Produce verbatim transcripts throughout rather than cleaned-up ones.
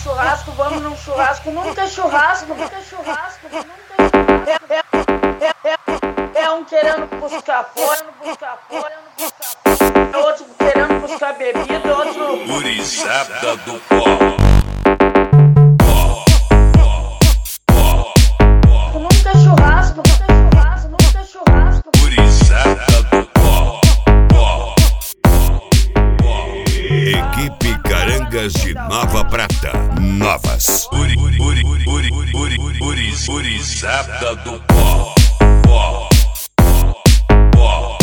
churrasco, vamos num churrasco. Nunca é churrasco, nunca é churrasco, nunca é churrasco. É, é, é, é um querendo buscar pó, buscar pó, buscar pó. Outro querendo buscar bebida, outro... Gurizada do pó. Nunca é churrasco, nunca é churrasco, nunca é churrasco. Gurizada do pó. Equipe Carangas de Nova Prata. Novas. Guri, guri, guri, guri, guri, guri, guri, gurizada do pó. Pó. Pó.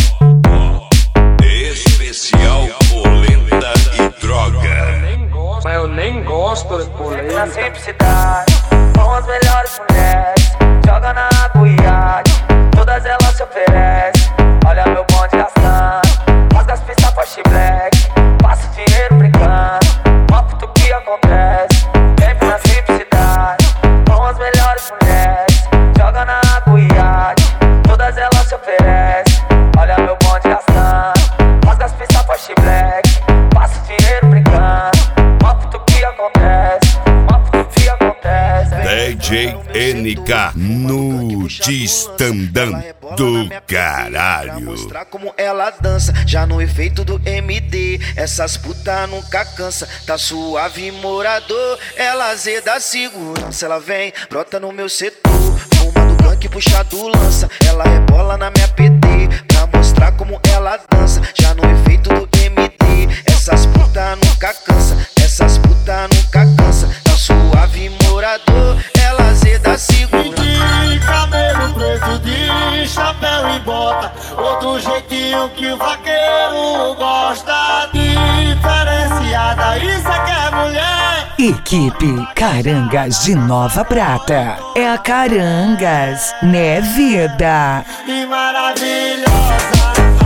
Especial polenta e droga. Mas eu nem gosto de polenta. Na simplicidade, com as melhores mulheres, joga na água e iate, todas elas se oferecem. Olha meu bonde gastando, rasga as pistas Porsche Black, passa o dinheiro brincando, mostra tudo que acontece. Sempre na simplicidade, com as melhores mulheres, joga na água e iate, todas elas se oferecem. Olha meu bonde gastando, rasga as pistas Porsche Black, passa o dinheiro brincando, mostra tudo que acontece, mostra tudo que acontece. D J N K no Tistandam do caralho. Mostrar como ela dança, já no efeito do M D. Essas puta nunca cansa, tá suave morador. Ela azeda segurança, ela vem, brota no meu setor. Fuma do gank, puxa do lança, ela rebola na minha P D. Pra mostrar como ela dança, já no efeito do M D. Essas puta nunca cansa, essas puta nunca cansa, tá suave morador. Ela azeda segurança. De cabelo preto, de chapéu e bota, outro jeitinho que o vaqueiro gosta. Diferenciada, isso é que é mulher. Equipe Carangas de Nova Prata. É a Carangas, né, vida? E maravilhosa,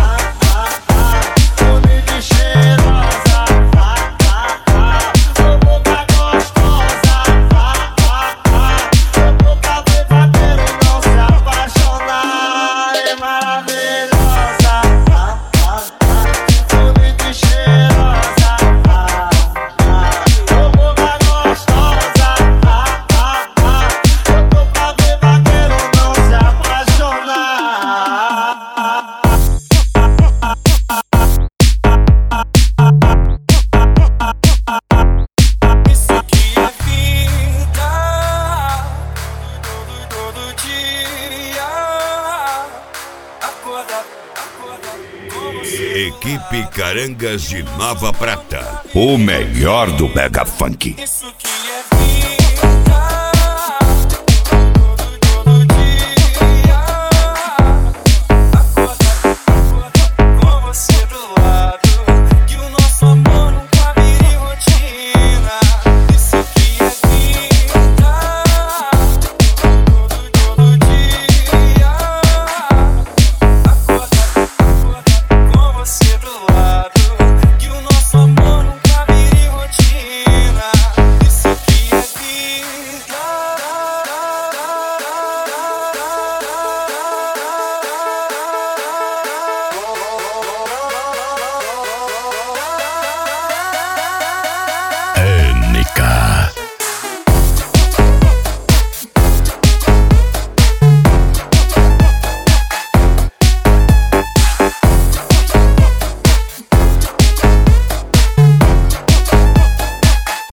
bonita e cheirosa, sua boca gostosa, sua boca ver vaqueiro não se apaixonar. É maravilhosa, bonita e cheirosa, sua boca gostosa, sua boca ver vaqueiro não se apaixonar. Isso aqui é vida, todo, todo dia. Acorda, acorda com você. Equipe Carangas de Nova Prata. O melhor do Mega Funk. Isso aqui